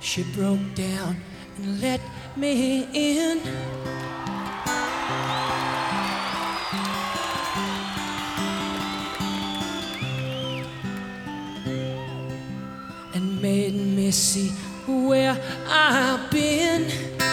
She broke down and let me in. And made me see where I've been.